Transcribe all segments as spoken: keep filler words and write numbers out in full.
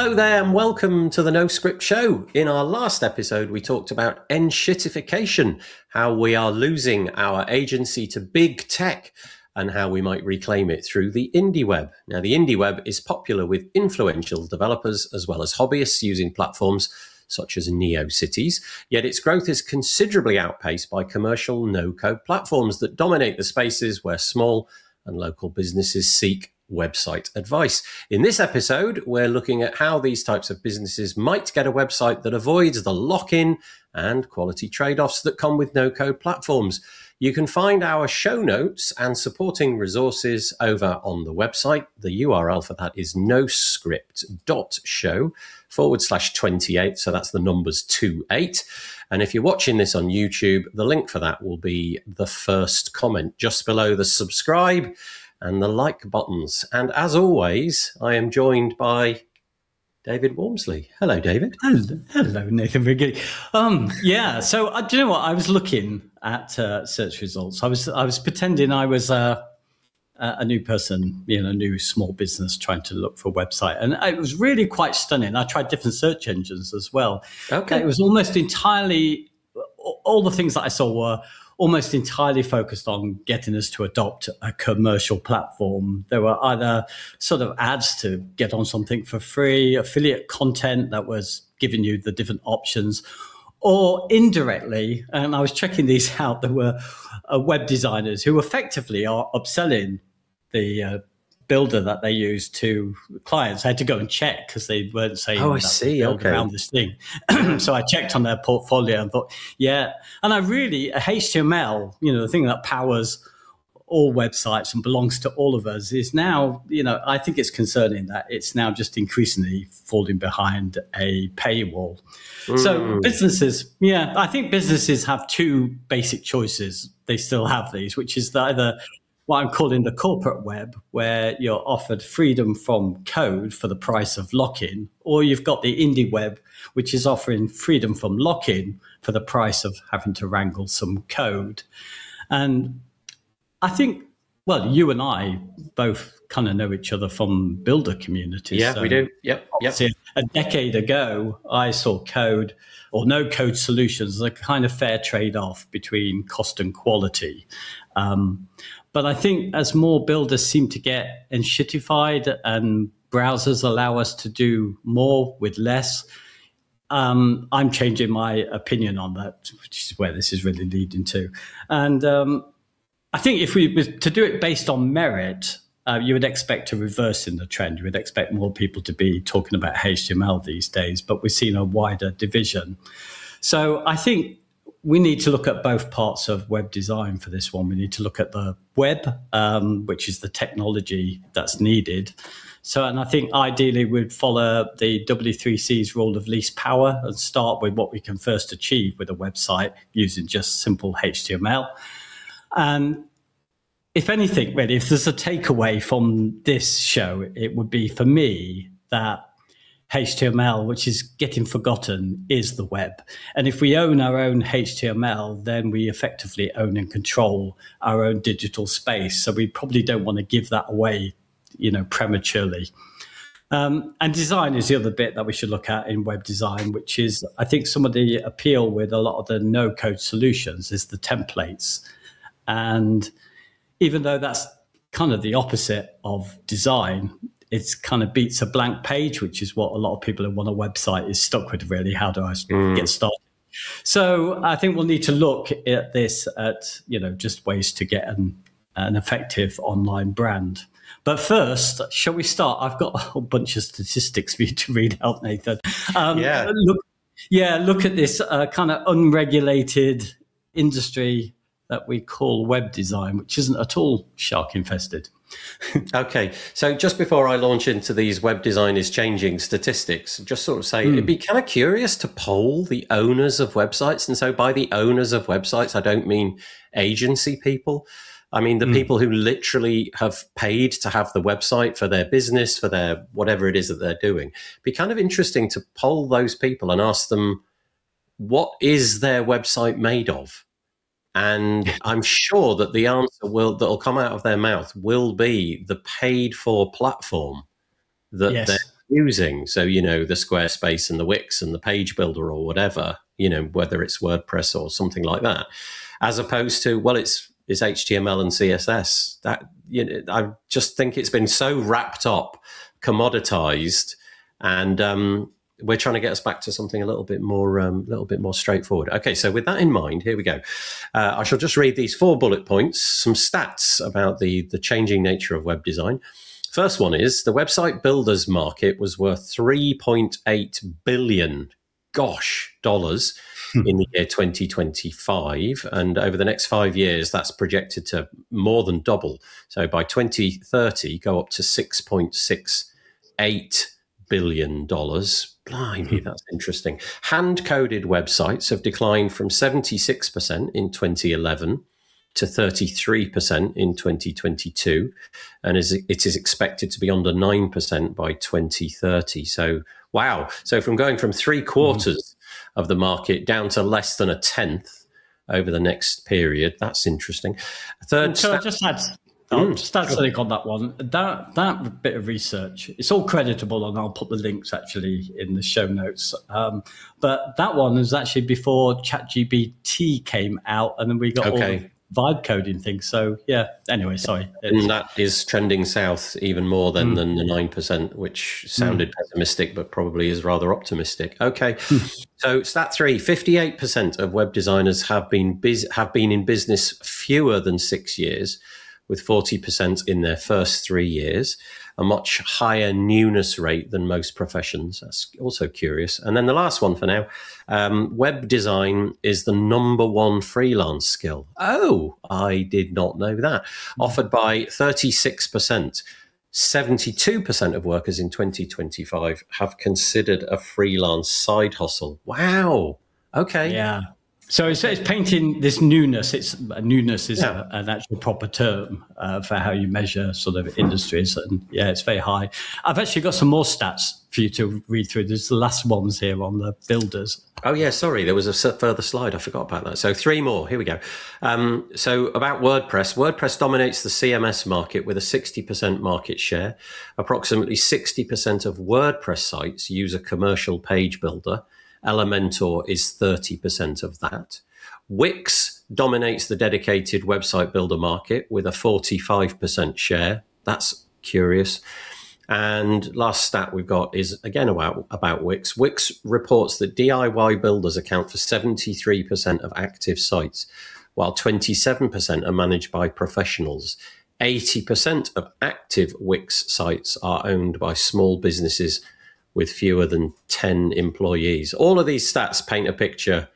Hello there and welcome to the No Script Show. In our last episode, we talked about enshittification, how we are losing our agency to big tech and how we might reclaim it through the indie web. Now, the indie web is popular with influential developers as well as hobbyists using platforms such as NeoCities, yet its growth is considerably outpaced by commercial no-code platforms that dominate the spaces where small and local businesses seek website advice. In this episode, we're looking at how these types of businesses might get a website that avoids the lock-in and quality trade-offs that come with no-code platforms. You can find our show notes and supporting resources over on the website. The U R L for that is noscript.show forward slash 28. So that's the numbers two eight. And if you're watching this on YouTube, the link for that will be the first comment just below the subscribe and the like buttons. And as always, I am joined by David Wormsley. Hello, David. Hello, hello Nathan Wrigley. Um, yeah, so uh, do you know what? I was looking at uh, search results. I was I was pretending I was uh, a new person, you know, a new small business trying to look for a website. And it was really quite stunning. I tried different search engines as well. Okay. It was almost entirely, all the things that I saw were almost entirely focused on getting us to adopt a commercial platform. There were either sort of ads to get on something for free, affiliate content that was giving you the different options, or indirectly, and I was checking these out, there were uh, web designers who effectively are upselling the uh, builder that they use to clients. I had to go and check because they weren't saying oh, I that see. build Okay. around this thing. So I checked on their portfolio and thought, yeah. And I really, H T M L, you know, the thing that powers all websites and belongs to all of us is now, you know, I think it's concerning that it's now just increasingly falling behind a paywall. Mm. So businesses, yeah, I think businesses have two basic choices. They still have these, which is either what I'm calling the corporate web, where you're offered freedom from code for the price of lock-in, or you've got the indie web, which is offering freedom from lock-in for the price of having to wrangle some code. And I think, well, you and I both kind of know each other from builder communities. Yeah, so we do. Yep. Yep. A decade ago, I saw code or no code solutions as a kind of fair trade-off between cost and quality. Um, But I think as more builders seem to get enshittified and browsers allow us to do more with less, um, I'm changing my opinion on that, which is where this is really leading to. And um, I think if we were to do it based on merit, uh, you would expect a reverse in the trend. You would expect more people to be talking about H T M L these days, but we've seen a wider division. So I think we need to look at both parts of web design for this one. We need to look at the web, um, which is the technology that's needed. So, and I think ideally we'd follow the W three C's rule of least power and start with what we can first achieve with a website using just simple H T M L. And if anything, really, if there's a takeaway from this show, it would be for me that H T M L, which is getting forgotten, is the web. And if we own our own H T M L, then we effectively own and control our own digital space. So we probably don't want to give that away, you know, prematurely. Um, and design is the other bit that we should look at in web design, which is, I think, some of the appeal with a lot of the no-code solutions is the templates. And even though that's kind of the opposite of design, it's kind of beats a blank page, which is what a lot of people who want a website is stuck with, really. How do I mm. get started? So I think we'll need to look at this at, you know, just ways to get an, an effective online brand. But first, shall we start? I've got a whole bunch of statistics for you to read out, Nathan. Um, yeah. Look, yeah, look at this uh, kind of unregulated industry that we call web design, which isn't at all shark infested. Okay, so just before I launch into these web design is changing statistics, just sort of say mm. it'd be kind of curious to poll the owners of websites. And so by the owners of websites, I don't mean agency people. I mean the mm. people who literally have paid to have the website for their business, for their whatever it is that they're doing. It'd be kind of interesting to poll those people and ask them, what is their website made of? And I'm sure that the answer will that'll come out of their mouth will be the paid for platform that yes. they're using. So, you know, the Squarespace and the Wix and the page builder or whatever, you know, whether it's WordPress or something like that, as opposed to, well, it's, it's H T M L and C S S. That, you know, I just think it's been so wrapped up, commoditized, and, um, we're trying to get us back to something a little bit more, um, little bit more straightforward. Okay, so with that in mind, here we go. Uh, I shall just read these four bullet points, some stats about the the changing nature of web design. First one is the website builders market was worth three point eight billion, gosh, dollars in the year twenty twenty-five, and over the next five years, that's projected to more than double. So by twenty thirty, go up to six point six eight billion dollars. Blimey, that's interesting. Hand-coded websites have declined from seventy-six percent in twenty eleven to thirty-three percent in twenty twenty-two, and is, it is expected to be under nine percent by twenty thirty. So, wow. So from going from three quarters mm. of the market down to less than a tenth over the next period, that's interesting. Third, so I just had... I'll just add something on that one. That that bit of research, it's all creditable, and I'll put the links actually in the show notes. Um, but that one was actually before ChatGPT came out, and then we got okay. all the vibe coding things. So yeah. Anyway, sorry. And that is trending south even more than, mm. than the nine percent, which sounded mm. pessimistic, but probably is rather optimistic. Okay. So stat three: fifty-eight percent of web designers have been biz- have been in business fewer than six years. With forty percent in their first three years, a much higher newness rate than most professions. That's also curious. And then the last one for now, um, web design is the number one freelance skill. Oh, I did not know that. Mm-hmm. Offered by thirty-six percent. seventy-two percent of workers in twenty twenty-five have considered a freelance side hustle. Wow. Okay. Yeah. So it's, it's painting this newness. It's newness is yeah. a, an actual proper term uh, for how you measure sort of industries, and yeah, it's very high. I've actually got some more stats for you to read through. There's the last ones here on the builders. Oh yeah, sorry, there was a further slide. I forgot about that. So three more. Here we go. Um, so about WordPress, WordPress dominates the C M S market with a sixty percent market share. Approximately sixty percent of WordPress sites use a commercial page builder. Elementor is thirty percent of that. Wix dominates the dedicated website builder market with a forty-five percent share. That's curious. And last stat we've got is again about, about Wix. Wix reports that D I Y builders account for seventy-three percent of active sites, while twenty-seven percent are managed by professionals. eighty percent of active Wix sites are owned by small businesses with fewer than ten employees. All of these stats paint a picture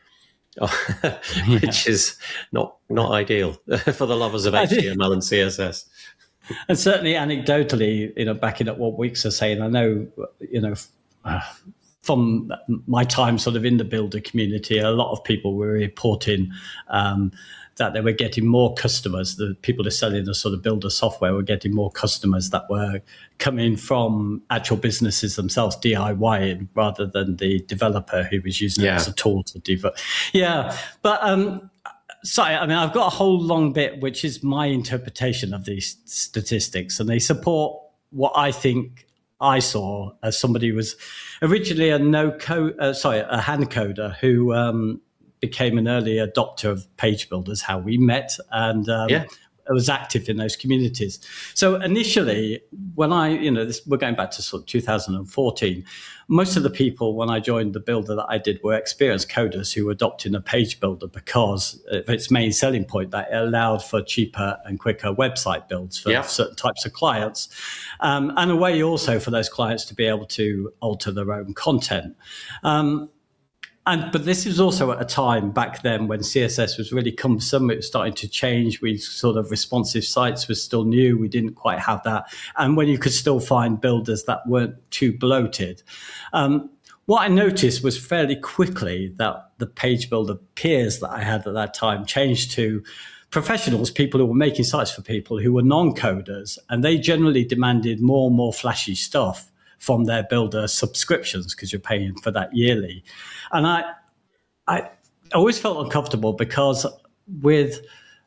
which yeah. is not not ideal for the lovers of H T M L and C S S. And certainly anecdotally, you know, backing up what Wix are saying, I know, you know, uh, from my time sort of in the builder community, a lot of people were reporting um, that they were getting more customers. The people that are selling the sort of builder software were getting more customers that were coming from actual businesses themselves, DIYing, rather than the developer who was using yeah. it as a tool to develop. Yeah, but um, sorry, I mean, I've got a whole long bit, which is my interpretation of these statistics, and they support what I think I saw as somebody who was originally a no code, uh, sorry, a hand coder who um, became an early adopter of page builders, how we met, and um, yeah. was active in those communities. So initially, when I, you know, this, we're going back to sort of two thousand fourteen, most of the people when I joined the builder that I did were experienced coders who were adopting a page builder because of its main selling point that it allowed for cheaper and quicker website builds for yeah. certain types of clients, um, and a way also for those clients to be able to alter their own content. Um, And but this is also at a time back then when C S S was really cumbersome. It was starting to change. We sort of responsive sites was still new. We didn't quite have that. And when you could still find builders that weren't too bloated. Um, what I noticed was fairly quickly that the page builder peers that I had at that time changed to professionals, people who were making sites for people who were non-coders. And they generally demanded more and more flashy stuff from their builder subscriptions because you're paying for that yearly. And I I always felt uncomfortable because with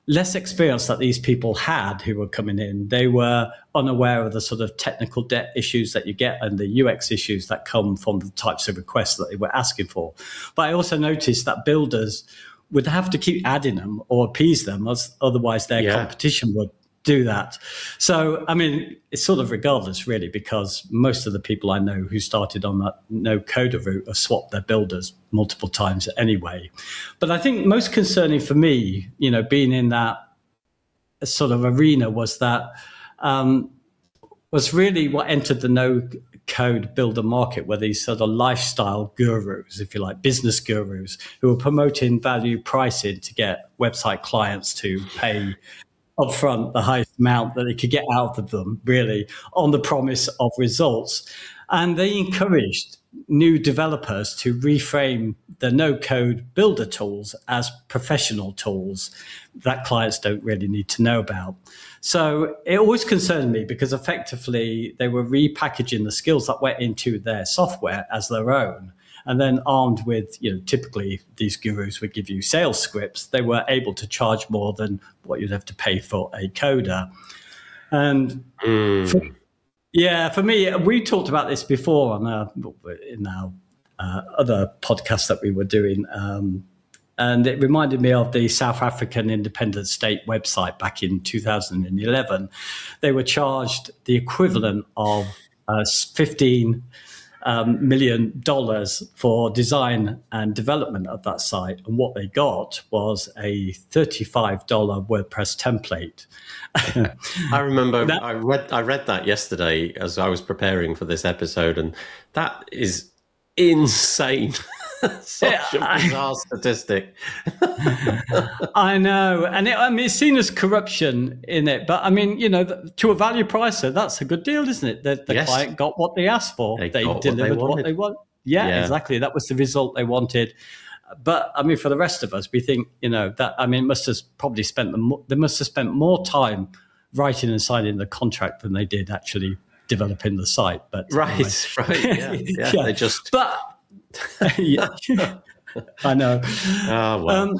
less experience that these people had who were coming in. They were unaware of the sort of technical debt issues that you get and the U X issues that come from the types of requests that they were asking for. But I also noticed that builders would have to keep adding them or appease them, as otherwise their yeah. competition would do that. So, I mean, it's sort of regardless, really, because most of the people I know who started on that no-coder route have swapped their builders multiple times anyway. But I think most concerning for me, you know, being in that sort of arena was that um, was really what entered the no-code builder market, were these sort of lifestyle gurus, if you like, business gurus, who were promoting value pricing to get website clients to pay upfront the highest amount that they could get out of them, really, on the promise of results. And they encouraged new developers to reframe the no-code builder tools as professional tools that clients don't really need to know about. So it always concerned me because effectively they were repackaging the skills that went into their software as their own. And then armed with, you know, typically these gurus would give you sales scripts, they were able to charge more than what you'd have to pay for a coder. And mm. for, yeah, for me, we talked about this before on our, in our uh, other podcasts that we were doing. Um, and it reminded me of the South African Independent State website back in two thousand eleven. They were charged the equivalent of uh, fifteen Um, million dollars for design and development of that site. And what they got was a thirty-five dollars WordPress template. I remember that, I read I read that yesterday as I was preparing for this episode, and that is insane. Such a bizarre statistic. I know. And it, I mean, it's seen as corruption in it. But I mean, you know, to a value pricer, that's a good deal, isn't it? The, the yes. client got what they asked for. They, they what delivered they, what they want. Yeah, yeah, exactly. That was the result they wanted. But I mean, for the rest of us, we think, you know, that, I mean, must have probably spent the, they must have spent more time writing and signing the contract than they did actually developing the site. But right, anyway. right. Yeah, yeah. yeah. They just. But, yeah, I know. Oh, well. Um,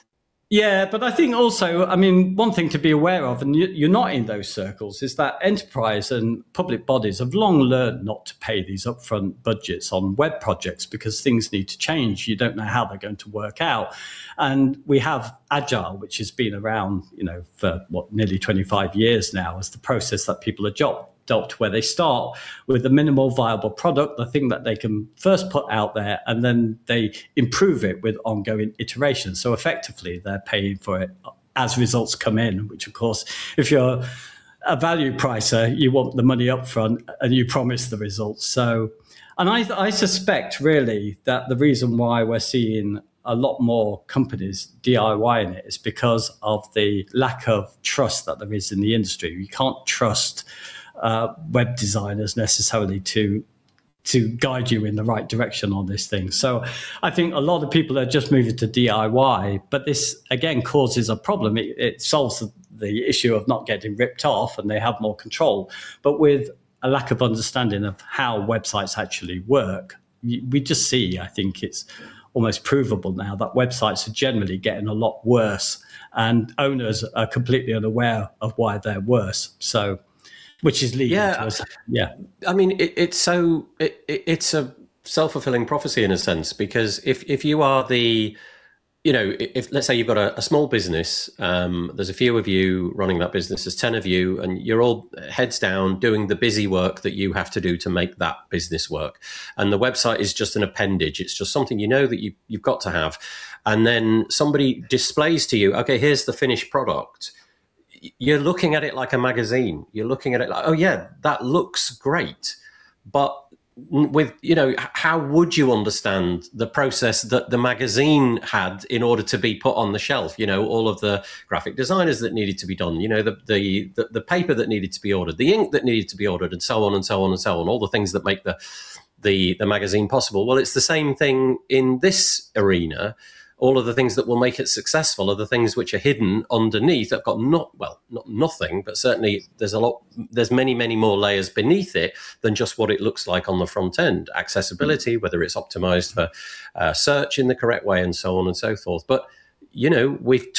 yeah, but I think also, I mean, one thing to be aware of, and you're not in those circles, is that enterprise and public bodies have long learned not to pay these upfront budgets on web projects because things need to change. You don't know how they're going to work out. And we have Agile, which has been around, you know, for what, nearly twenty-five years now, as the process that people adopt. adopt where they start with a minimal viable product, the thing that they can first put out there, and then they improve it with ongoing iterations. So effectively, they're paying for it as results come in, which, of course, if you're a value pricer, you want the money up front and you promise the results. So, and I, I suspect really that the reason why we're seeing a lot more companies DIYing it is because of the lack of trust that there is in the industry. You can't trust Uh, web designers necessarily to to guide you in the right direction on this thing. So I think a lot of people are just moving to D I Y, but this again causes a problem. It, it solves the, the issue of not getting ripped off and they have more control. But with a lack of understanding of how websites actually work, we just see, I think it's almost provable now that websites are generally getting a lot worse and owners are completely unaware of why they're worse. So which is leading yeah, to us. Yeah. I mean, it, it's so, it, it, it's a self-fulfilling prophecy in a sense, because if, if you are the, you know, if let's say you've got a, a small business, um, there's a few of you running that business, there's ten of you, and you're all heads down doing the busy work that you have to do to make that business work. And the website is just an appendage. It's just something you know that you, you've got to have. And then somebody displays to you, okay, here's the finished product. You're looking at it like a magazine. You're looking at it like, oh yeah, that looks great. But with, you know, how would you understand the process that the magazine had in order to be put on the shelf? You know, all of the graphic designers that needed to be done, you know, the, the, the, the paper that needed to be ordered, the ink that needed to be ordered, and so on and so on and so on, all the things that make the, the, the magazine possible. Well, it's the same thing in this arena. All of the things that will make it successful are the things which are hidden underneath. I've got not, well, not nothing, but certainly there's a lot, there's many, many more layers beneath it than just what it looks like on the front end. Accessibility, whether it's optimized for uh, search in the correct way and so on and so forth. But, you know, we've taught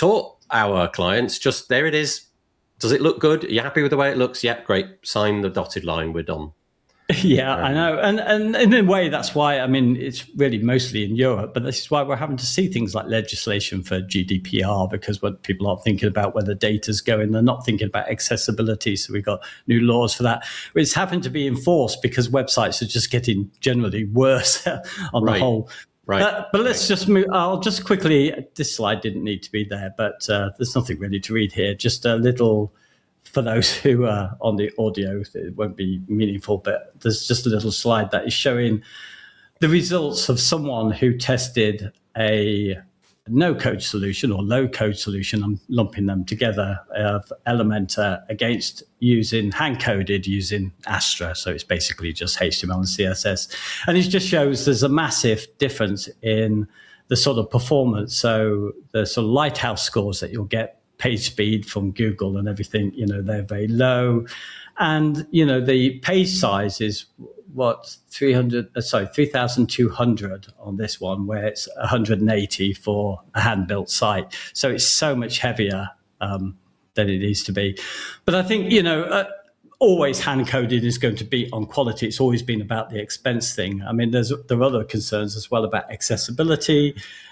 our clients. Just there it is. Does it look good? Are you happy with the way it looks? Yeah, great. Sign the dotted line. We're done. Yeah, um, I know. And, and in a way, that's why, I mean, it's really mostly in Europe, but this is why we're having to see things like legislation for G D P R, because when people aren't thinking about where the data's going, they're not thinking about accessibility. So we've got new laws for that. It's having to be enforced because websites are just getting generally worse on right. the whole. Right. Uh, but let's right. just move. I'll just quickly, this slide didn't need to be there, but uh, there's nothing really to read here. Just a little... For those who are on the audio, it won't be meaningful, but there's just a little slide that is showing the results of someone who tested a no-code solution or low-code solution. I'm lumping them together of Elementor against using hand-coded using Astra. So it's basically just H T M L and C S S. And it just shows there's a massive difference in the sort of performance. So the sort of lighthouse scores that you'll get, page speed from Google and everything, you know, they're very low. And, you know, the page size is what, three hundred, uh, sorry, three thousand two hundred on this one, where it's one hundred eighty for a hand-built site. So it's so much heavier um, than it needs to be. But I think, you know, uh, always hand-coded is going to be on quality. It's always been about the expense thing. I mean, there's there are other concerns as well about accessibility,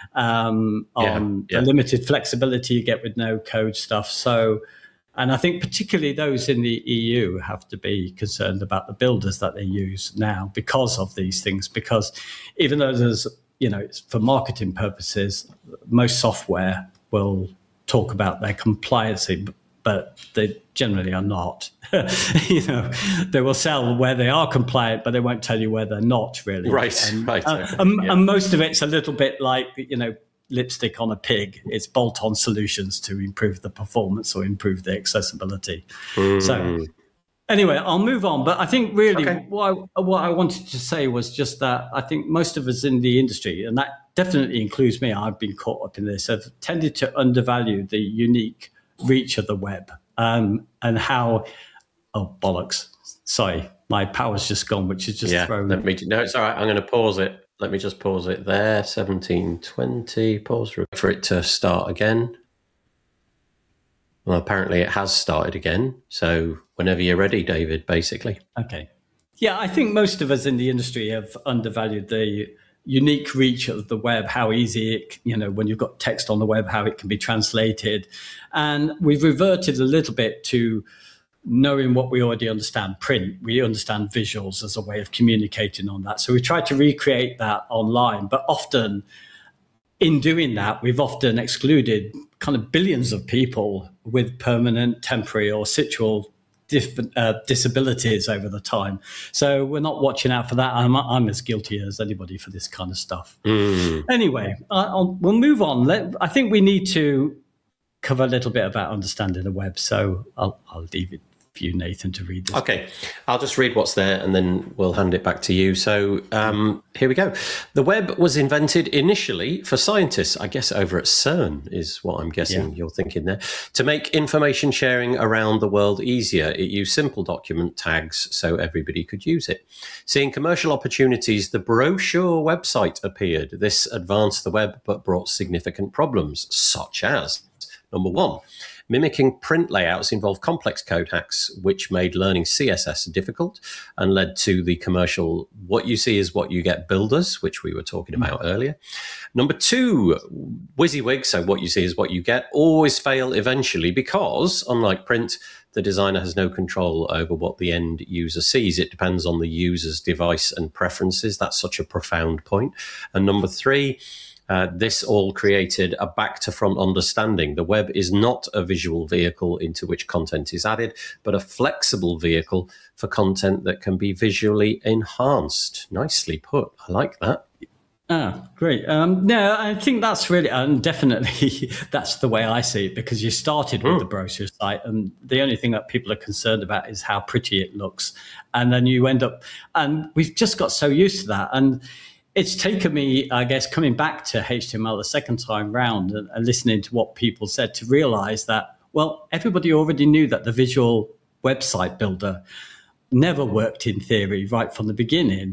um, on yeah, yeah. the limited flexibility you get with no-code stuff. So, and I think particularly those in the E U have to be concerned about the builders that they use now because of these things. Because even though there's, you know, it's for marketing purposes, most software will talk about their compliancy, but they generally are not. You know, they will sell where they are compliant, but they won't tell you where they're not really. Right, and, right. Uh, and, yeah. and most of it's a little bit like, you know, lipstick on a pig. It's bolt-on solutions to improve the performance or improve the accessibility. Mm. So anyway, I'll move on. But I think really okay. what, I, what I wanted to say was just that I think most of us in the industry, and that definitely includes me, I've been caught up in this, have tended to undervalue the unique reach of the web um, and how, oh, bollocks. Sorry, my power's just gone, which is just yeah, thrown. Let me, no, it's all right. I'm going to pause it. Let me just pause it there. seventeen twenty. Pause for it to start again. Well, apparently it has started again. So whenever you're ready, David, basically. Okay. Yeah, I think most of us in the industry have undervalued the unique reach of the web, how easy it, you know, when you've got text on the web, how it can be translated. And we've reverted a little bit to knowing what we already understand, print. We understand visuals as a way of communicating on that. So we try to recreate that online, but often in doing that, we've often excluded kind of billions of people with permanent, temporary or situal different uh, disabilities over the time. So we're not watching out for that. I'm, I'm as guilty as anybody for this kind of stuff. Mm. Anyway, I, I'll, we'll move on. Let, I think we need to cover a little bit about understanding the web. So I'll, I'll leave it for you, Nathan, to read this. Okay, I'll just read what's there and then we'll hand it back to you. So um, here we go. The web was invented initially for scientists, I guess over at CERN is what I'm guessing yeah. you're thinking there, to make information sharing around the world easier. It used simple document tags so everybody could use it. Seeing commercial opportunities, the brochure website appeared. This advanced the web but brought significant problems, such as, number one, mimicking print layouts involved complex code hacks, which made learning C S S difficult and led to the commercial what you see is what you get builders, which we were talking about mm-hmm. earlier. Number two, WYSIWYG, so what you see is what you get, always fail eventually because, unlike print, the designer has no control over what the end user sees. It depends on the user's device and preferences. That's such a profound point. And number three, Uh, this all created a back-to-front understanding. The web is not a visual vehicle into which content is added, but a flexible vehicle for content that can be visually enhanced. Nicely put. I like that. Ah, great. Um, no, I think that's really, and definitely that's the way I see it, because you started with mm. the brochure site and the only thing that people are concerned about is how pretty it looks. And then you end up, and we've just got so used to that. And it's taken me, I guess, coming back to H T M L the second time round and, and listening to what people said to realize that, well, everybody already knew that the visual website builder never worked in theory right from the beginning.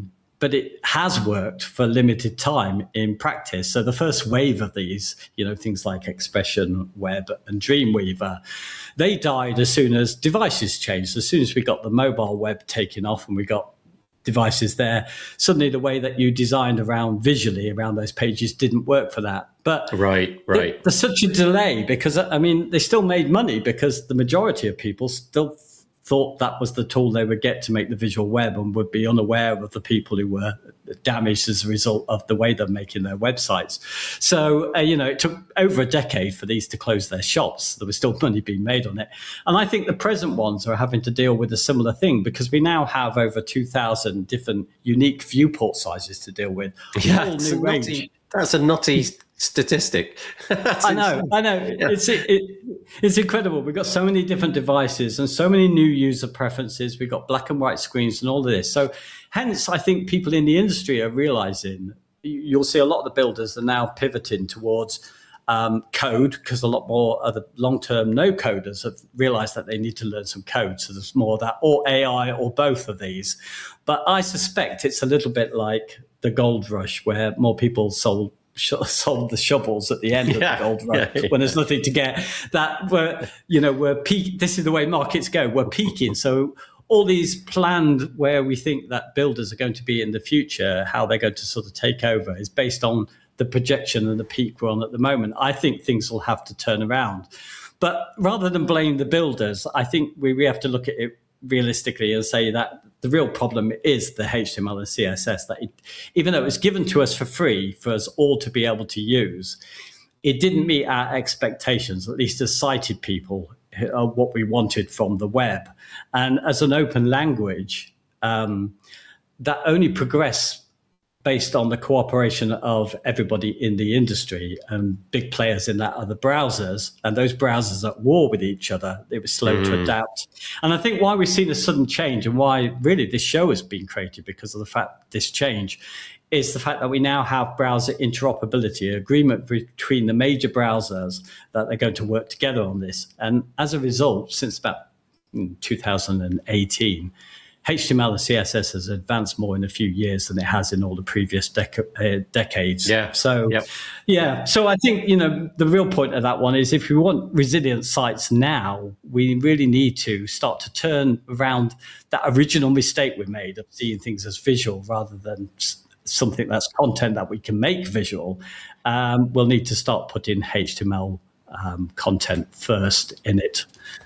but it has worked for a limited time in practice. So the first wave of these, you know, things like Expression Web and Dreamweaver, they died as soon as devices changed. As soon as we got the mobile web taking off and we got devices there, suddenly the way that you designed around visually around those pages didn't work for that. But right, right. There's such a delay because, I mean, they still made money because the majority of people still thought that was the tool they would get to make the visual web and would be unaware of the people who were damaged as a result of the way they're making their websites. So, uh, you know, it took over a decade for these to close their shops. There was still money being made on it. And I think the present ones are having to deal with a similar thing because we now have over two thousand different unique viewport sizes to deal with. Yeah, it's a nutty, that's a nutty statistic. I know, insane. I know. Yeah. It's it, it, it's incredible. We've got so many different devices and so many new user preferences. We've got black and white screens and all of this. So hence, I think people in the industry are realizing, you'll see a lot of the builders are now pivoting towards um, code because a lot more of the long-term no-coders have realized that they need to learn some code. So there's more of that, or A I, or both of these. But I suspect it's a little bit like the gold rush where more people sold sold the shovels at the end yeah, of the gold rush yeah, yeah. when there's nothing to get. That we're, you know, we're peak. This is the way markets go. We're peaking. So all these planned where we think that builders are going to be in the future, how they're going to sort of take over, is based on the projection and the peak we're on at the moment. I think things will have to turn around. But rather than blame the builders, I think we, we have to look at it realistically and say that the real problem is the H T M L and C S S, that it, even though it was given to us for free for us all to be able to use, it didn't meet our expectations, at least as sighted people, uh, what we wanted from the web. And as an open language, um, that only progressed based on the cooperation of everybody in the industry, and big players in that are the browsers, and those browsers at war with each other. It was slow mm. to adapt. And I think why we've seen a sudden change, and why really this show has been created because of the fact this change, is the fact that we now have browser interoperability, agreement between the major browsers that they're going to work together on this. And as a result, since about two thousand eighteen, H T M L and C S S has advanced more in a few years than it has in all the previous dec- uh, decades. Yeah. So, yep. yeah. So I think, you know, the real point of that one is if we want resilient sites now, we really need to start to turn around that original mistake we made of seeing things as visual rather than something that's content that we can make visual. Um, we'll need to start putting H T M L um, content first in it.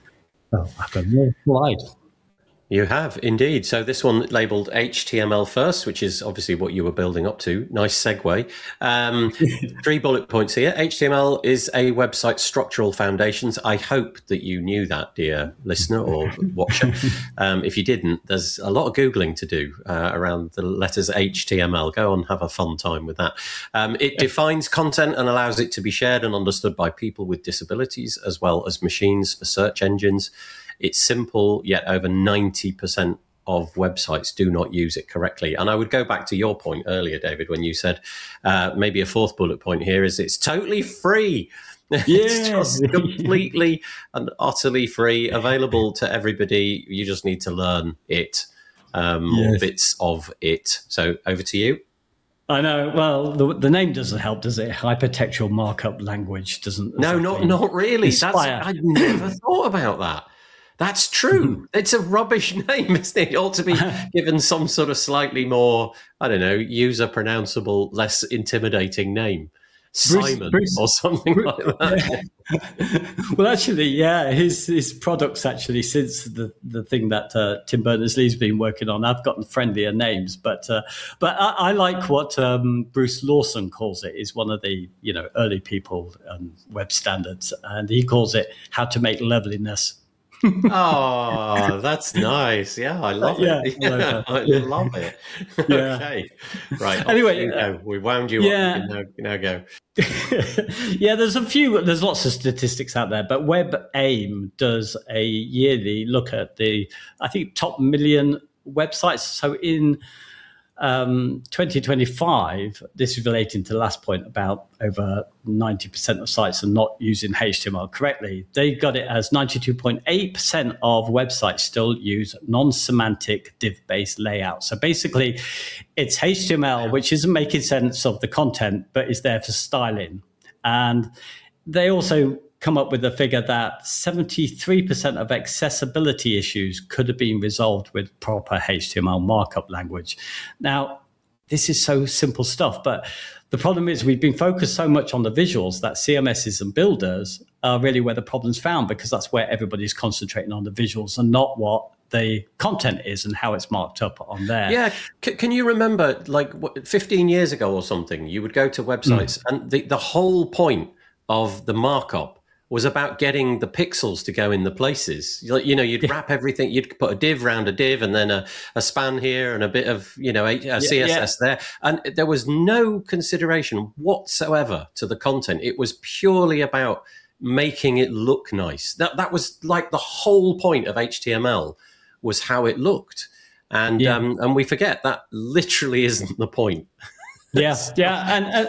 Oh, I've got more slide. You have indeed. So this one labeled H T M L first, which is obviously what you were building up to. Nice segue. Um, three bullet points here. H T M L is a website's structural foundations. I hope that you knew that, dear listener or watcher. Um, if you didn't, there's a lot of Googling to do uh, around the letters H T M L. Go on, have a fun time with that. Um, it defines content and allows it to be shared and understood by people with disabilities as well as machines for search engines. It's simple, yet over ninety percent of websites do not use it correctly. And I would go back to your point earlier, David, when you said uh, maybe a fourth bullet point here is it's totally free. Yeah. It's just completely and utterly free, available to everybody. You just need to learn it, um, yes. or bits of it. So over to you. I know. Well, the, the name doesn't help, does it? Hypertextual markup language doesn't. No, not not really. That's, I'd never thought about that. That's true. It's a rubbish name, isn't it? It ought to be given some sort of slightly more, I don't know, user pronounceable, less intimidating name. Bruce, Simon Bruce, or something Bruce, like that. Yeah. Well, actually, yeah, his his products actually, since the, the thing that uh, Tim Berners-Lee's been working on, I've gotten friendlier names, but uh, but I, I like what um, Bruce Lawson calls it. He's one of the you know early people on web standards, and he calls it how to make loveliness. Oh, that's nice. Yeah, I love yeah, it. Yeah, I love it. Yeah. Okay. Right. Anyway, uh, we wound you yeah. up. You now, you now go. Yeah, there's a few, there's lots of statistics out there, but WebAIM does a yearly look at the, I think, top million websites. So in um, twenty twenty-five, this is relating to the last point about over ninety percent of sites are not using H T M L correctly. They got it as ninety-two point eight percent of websites still use non-semantic div-based layout. So basically, it's H T M L, which isn't making sense of the content, but is there for styling. And they also come up with the figure that seventy-three percent of accessibility issues could have been resolved with proper H T M L markup language. Now, this is so simple stuff, but the problem is we've been focused so much on the visuals that C M Ss and builders are really where the problem's found, because that's where everybody's concentrating on the visuals and not what the content is and how it's marked up on there. Yeah. C- can you remember, like what, fifteen years ago or something, you would go to websites mm. and the, the whole point of the markup was about getting the pixels to go in the places. You know, you'd yeah. wrap everything, you'd put a div around a div and then a, a span here and a bit of, you know, a, a yeah, C S S yeah. there. And there was no consideration whatsoever to the content. It was purely about making it look nice. That that was like the whole point of H T M L, was how it looked. And yeah. um, and we forget that literally isn't the point. Yeah, yeah. And... Uh,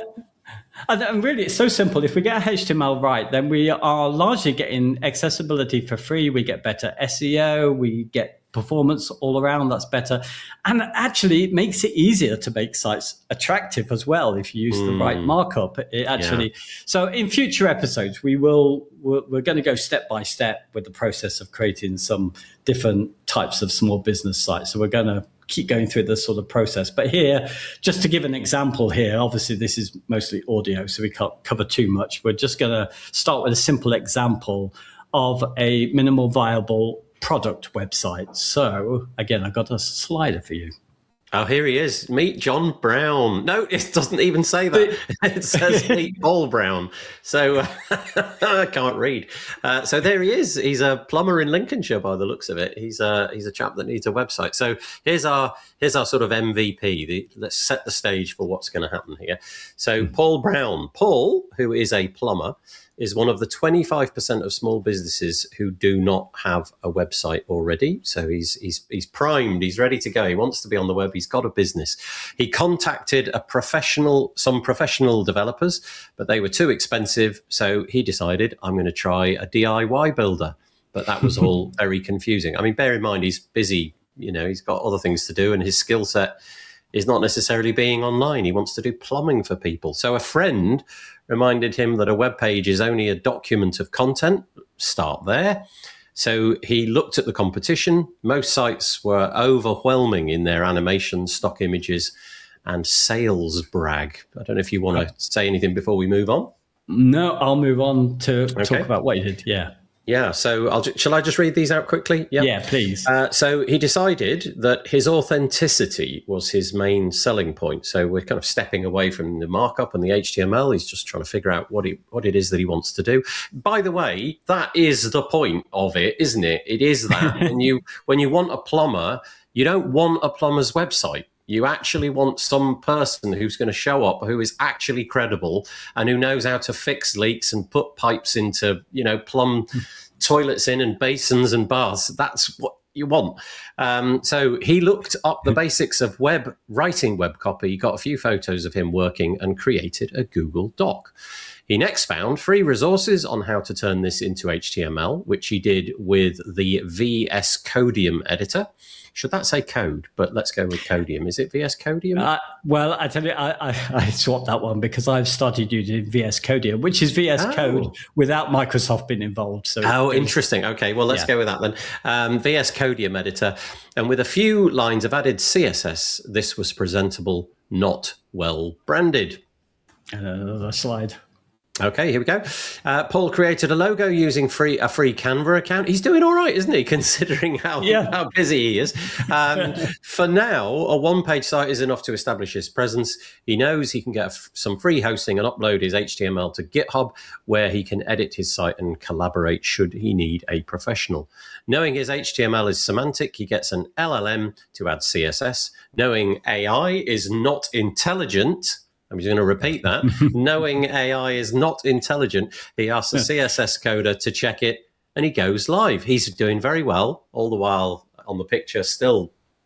And really, it's so simple. If we get H T M L right, then we are largely getting accessibility for free. We get better S E O. We get performance all around. That's better. And actually, it makes it easier to make sites attractive as well if you use mm. the right markup. It actually. Yeah. So in future episodes, we will we're, we're going to go step by step with the process of creating some different types of small business sites. So we're going to keep going through this sort of process. But here, just to give an example here, obviously this is mostly audio, so we can't cover too much. We're just going to start with a simple example of a minimal viable product website. So again, I've got a slider for you. Oh, here he is. Meet John Brown. No, it doesn't even say that. It says meet Paul Brown. So uh, I can't read. Uh, so there he is. He's a plumber in Lincolnshire by the looks of it. He's a, he's a chap that needs a website. So here's our here's our sort of M V P. The, let's set the stage for what's going to happen here. So mm. Paul Brown. Paul, who is a plumber, is one of the twenty-five percent of small businesses who do not have a website already. So he's he's he's primed, he's ready to go. He wants to be on the web, he's got a business. He contacted a professional, some professional developers, but they were too expensive. So he decided, I'm going to try a D I Y builder. But that was all very confusing. I mean, bear in mind, he's busy, you know, he's got other things to do, and his skill set is not necessarily being online. He wants to do plumbing for people. So a friend reminded him that a web page is only a document of content. Start there. So he looked at the competition. Most sites were overwhelming in their animation, stock images, and sales brag. I don't know if you want to say anything before we move on. No, I'll move on to okay. talk about what he did. Yeah. Yeah, so I'll, shall I just read these out quickly? Yep. Yeah, please. Uh, so he decided that his authenticity was his main selling point. So we're kind of stepping away from the markup and the H T M L. He's just trying to figure out what he, what it is that he wants to do. By the way, that is the point of it, isn't it? It is that. when you when you want a plumber, you don't want a plumber's website. You actually want some person who's going to show up, who is actually credible and who knows how to fix leaks and put pipes into, you know, plumb toilets in and basins and baths. That's what you want. Um, so he looked up the basics of web writing web copy, got a few photos of him working, and created a Google Doc. He next found free resources on how to turn this into H T M L, which he did with the V S Codium editor. Should that say code? But let's go with Codium. Is it V S Codium? Uh, well, I tell you, I, I, I swapped that one because I've started using V S Codium, which is V S oh. Code without Microsoft being involved. So oh, interesting. Okay, well, let's yeah. go with that then. Um, V S Codium editor. And with a few lines of added C S S, this was presentable, not well branded. And another slide. Okay, here we go. Uh, Paul created a logo using free a free Canva account. He's doing all right, isn't he, considering how, yeah. how busy he is? Um, for now, a one-page site is enough to establish his presence. He knows he can get a, some free hosting and upload his H T M L to GitHub, where he can edit his site and collaborate should he need a professional. Knowing his H T M L is semantic, he gets an L L M to add C S S. Knowing A I is not intelligent... I'm just going to repeat that. Knowing A I is not intelligent, he asks a C S S coder to check it, and he goes live. He's doing very well, all the while on the picture still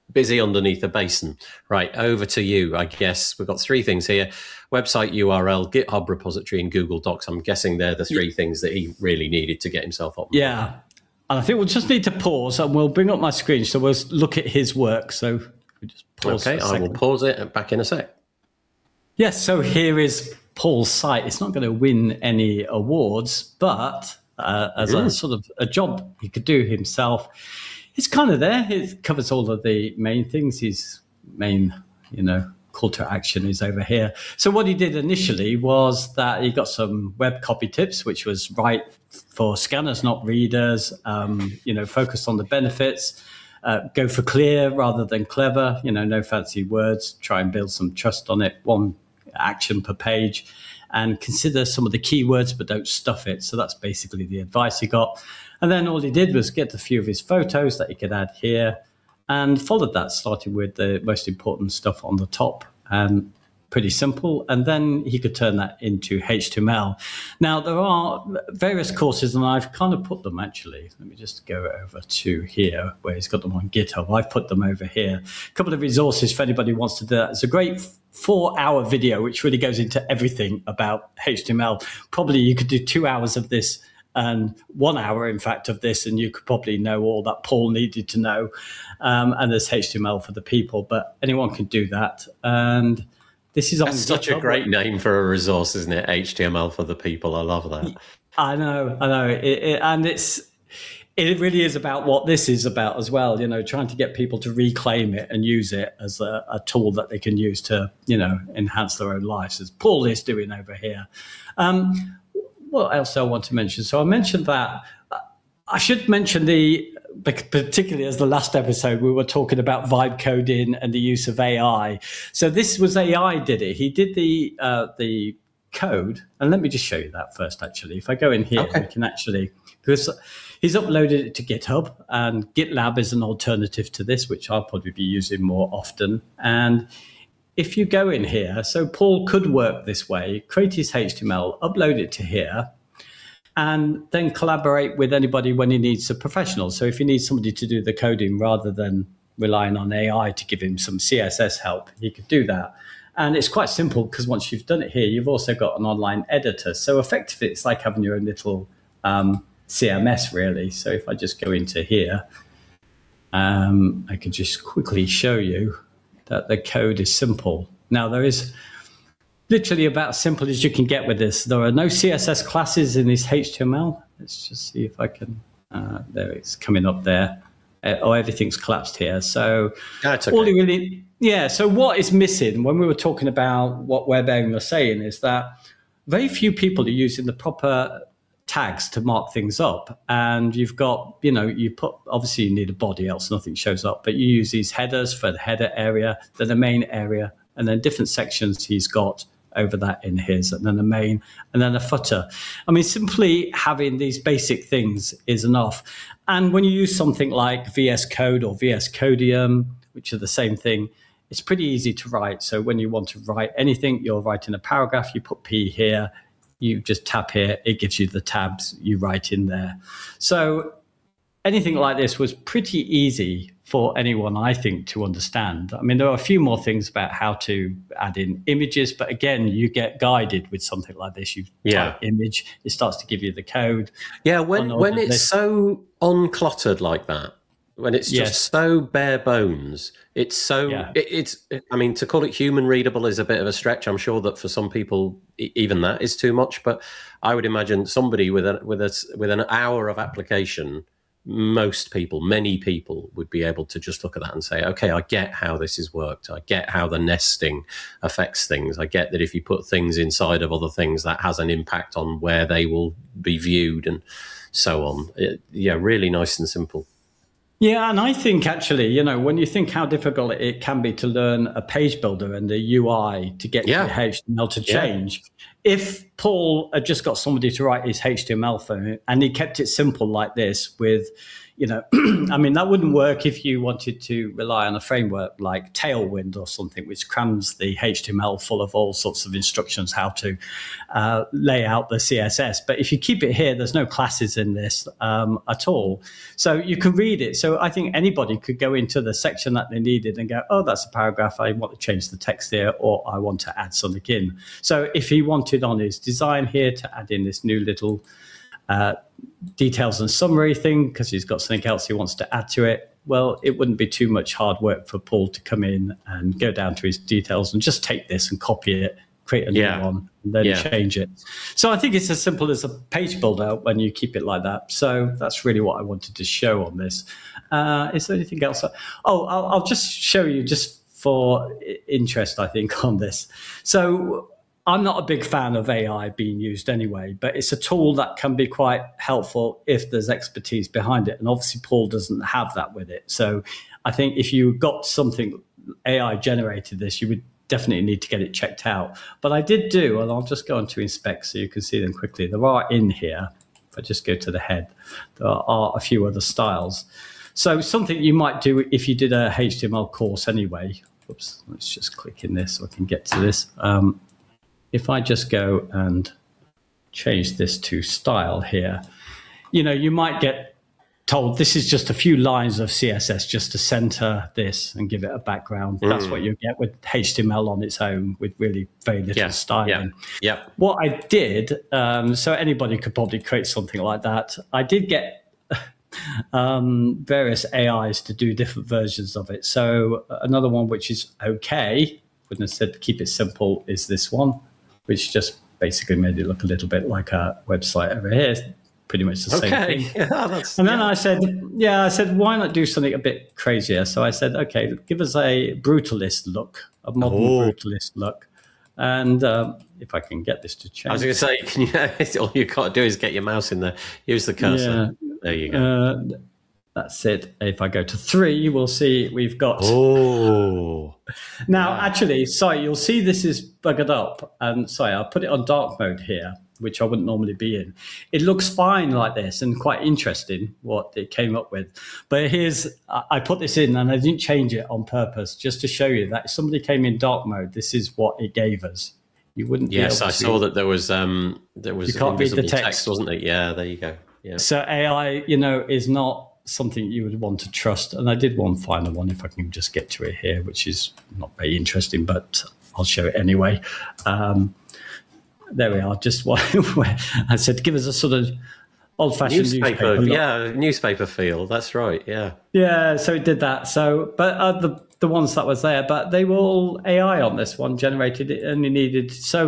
busy underneath a basin. Right, over to you, I guess. We've got three things here. Website U R L, GitHub repository, and Google Docs. I'm guessing they're the three yeah. things that he really needed to get himself up. Yeah. And I think we'll just need to pause, and we'll bring up my screen so we'll look at his work. So we just pause. Okay, I will pause it back in a sec. Yes, so here is Paul's site. It's not going to win any awards, but uh, as mm. a sort of a job he could do himself, it's kind of there. It covers all of the main things. His main, you know, call to action is over here. So what he did initially was that he got some web copy tips, which was write for scanners, not readers, um, you know, focus on the benefits, uh, go for clear rather than clever, you know, no fancy words, try and build some trust on it, one action per page, and consider some of the keywords, but don't stuff it. So that's basically the advice he got. And then all he did was get a few of his photos that he could add here and followed that, starting with the most important stuff on the top, and pretty simple. And then he could turn that into H T M L. Now, there are various courses, and I've kind of put them actually. Let me just go over to here where he's got them on GitHub. I've put them over here. A couple of resources for anybody who wants to do that. It's a great four-hour video, which really goes into everything about H T M L. Probably you could do two hours of this and one hour, in fact, of this, and you could probably know all that Paul needed to know. Um, and there's H T M L for the people, but anyone can do that. And this is on That's such a great name for a resource, isn't it? H T M L for the people. I love that. I know, I know. It, it, and it's it really is about what this is about as well, you know, trying to get people to reclaim it and use it as a, a tool that they can use to, you know, enhance their own lives, as Paul is doing over here. Um, what else do I want to mention? So I mentioned that. I should mention the, particularly as the last episode, we were talking about vibe coding and the use of A I. So this was A I did it. He did the uh, the code. And let me just show you that first, actually. If I go in here, okay. we can actually, because he's uploaded it to GitHub, and GitLab is an alternative to this, which I'll probably be using more often. And if you go in here, so Paul could work this way, create his H T M L, upload it to here, and then collaborate with anybody when he needs a professional. So if he needs somebody to do the coding rather than relying on A I to give him some C S S help, he could do that. And it's quite simple, because once you've done it here, you've also got an online editor. So effectively, it's like having your own little um, C M S, really. So if I just go into here, um, I can just quickly show you that the code is simple. Now, there is literally about as simple as you can get with this. There are no C S S classes in this H T M L. Let's just see if I can, uh, there it's coming up there. Uh, oh, everything's collapsed here. So That's okay. all you really, yeah. So what is missing when we were talking about what WebAIM was saying is that very few people are using the proper tags to mark things up. And you've got, you know, you put, obviously you need a body, else nothing shows up, but you use these headers for the header area, then the main area, and then different sections he's got over that in his, and then a main, and then a footer. I mean, simply having these basic things is enough. And when you use something like V S Code or V S Codium, which are the same thing, it's pretty easy to write. So when you want to write anything, you're writing a paragraph, you put P here, you just tap here, it gives you the tabs, you write in there. So anything like this was pretty easy for anyone, I think, to understand. I mean, there are a few more things about how to add in images, but again, you get guided with something like this. You yeah. type image, it starts to give you the code. Yeah, when, when it's list. so uncluttered like that, when it's just yes. so bare bones, it's so, yeah. it, it's, I mean, to call it human readable is a bit of a stretch. I'm sure that for some people, even that is too much, but I would imagine somebody with a, with a, with an hour of application, most people, many people would be able to just look at that and say, okay, I get how this is worked. I get how the nesting affects things. I get that if you put things inside of other things, that has an impact on where they will be viewed and so on. It, yeah, really nice and simple. Yeah, and I think actually, you know, when you think how difficult it can be to learn a page builder and the U I to get yeah. your H T M L to change, yeah. if Paul had just got somebody to write his H T M L for him and he kept it simple like this with, you know, I mean, that wouldn't work if you wanted to rely on a framework like Tailwind or something, which crams the H T M L full of all sorts of instructions how to uh, lay out the C S S. But if you keep it here, there's no classes in this um, at all. So you can read it. So I think anybody could go into the section that they needed and go, oh, that's a paragraph. I want to change the text here, or I want to add something in. So if he wanted on his design here to add in this new little uh, details and summary thing, because he's got something else he wants to add to it, well, it wouldn't be too much hard work for Paul to come in and go down to his details and just take this and copy it, create a new yeah. one, and then yeah. change it. So I think it's as simple as a page builder when you keep it like that. So that's really what I wanted to show on this. Uh, is there anything else? Oh, I'll, I'll just show you just for interest, I think, on this. So I'm not a big fan of A I being used anyway, but it's a tool that can be quite helpful if there's expertise behind it. And obviously, Paul doesn't have that with it. So I think if you got something A I generated this, you would definitely need to get it checked out. But I did do, and I'll just go on to inspect so you can see them quickly. There are in here, if I just go to the head, there are a few other styles. So something you might do if you did a H T M L course anyway. Oops, let's just click in this so I can get to this. Um, If I just go and change this to style here, you know, you might get told this is just a few lines of C S S just to center this and give it a background. Mm. That's what you get with H T M L on its own with really very little yeah. styling. Yeah. Yeah. What I did, um, so anybody could probably create something like that. I did get um, various A Is to do different versions of it. So another one which is okay, wouldn't have said keep it simple, is this one, which just basically made it look a little bit like a website over here. Pretty much the okay. same thing. Yeah, that's, and then yeah. I said, yeah, I said, why not do something a bit crazier? So I said, okay, give us a brutalist look, a modern oh. brutalist look. And um, if I can get this to change. I was going to say, can you, all you've got to do is get your mouse in there. Use the cursor. Yeah. There you go. Uh, That's it. If I go to three, we'll see we've got... Oh. Now, yeah. actually, sorry, you'll see this is buggered up. And sorry, I'll put it on dark mode here, which I wouldn't normally be in. It looks fine like this and quite interesting what it came up with. But here's, I put this in and I didn't change it on purpose just to show you that if somebody came in dark mode, this is what it gave us. You wouldn't be Yes, able I to saw that there was, um, there was you can't read the text. text, wasn't it? Yeah, there you go. Yeah. So A I, you know, is not something you would want to trust. And I did one final one, if I can just get to it here, which is not very interesting, but I'll show it anyway. Um, there we are. Just what I said, give us a sort of old-fashioned newspaper. newspaper yeah, newspaper feel. That's right. Yeah. Yeah. So it did that. So, but uh, the the ones that was there, but they were all A I on this one generated. It only needed so.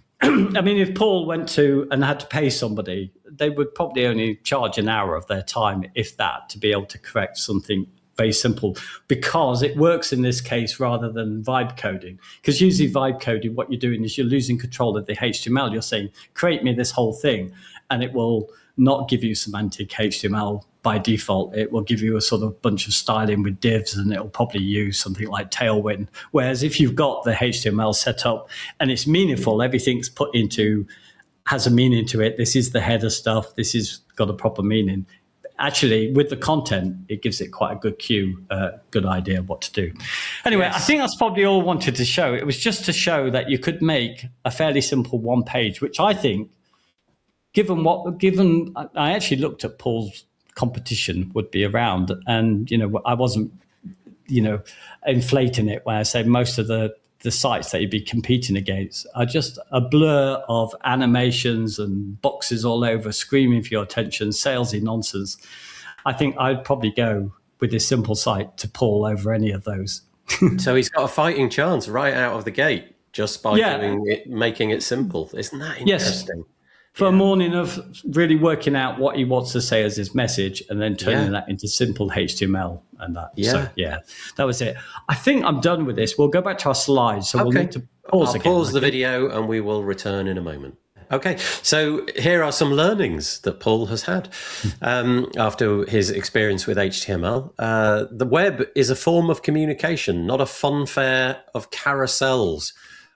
I mean, if Paul went to and had to pay somebody, they would probably only charge an hour of their time, if that, to be able to correct something very simple, because it works in this case rather than vibe coding. Because usually vibe coding, what you're doing is you're losing control of the H T M L. You're saying, create me this whole thing, and it will not give you semantic H T M L by default. It will give you a sort of bunch of styling with divs, and it'll probably use something like Tailwind. Whereas if you've got the H T M L set up and it's meaningful, everything's put into, has a meaning to it. This is the header stuff. This has got a proper meaning. Actually, with the content, it gives it quite a good cue, uh, good idea of what to do. Anyway, yes. I think that's probably all I wanted to show. It was just to show that you could make a fairly simple one page, which I think, given what, given, I actually looked at Paul's competition would be around, and you know I wasn't you know inflating it when I say most of the the sites that you'd be competing against are just a blur of animations and boxes all over screaming for your attention, salesy nonsense. I think I'd probably go with this simple site to Paul over any of those. So he's got a fighting chance right out of the gate just by yeah. doing it, making it simple. Isn't that interesting? Yes. For yeah. a morning of really working out what he wants to say as his message and then turning yeah. that into simple H T M L and that. Yeah. So, yeah, that was it. I think I'm done with this. We'll go back to our slides. So okay. we'll need to pause I'll again. pause the video and we will return in a moment. Okay, so here are some learnings that Paul has had um, after his experience with H T M L. Uh, the web is a form of communication, not a fun fair of carousels.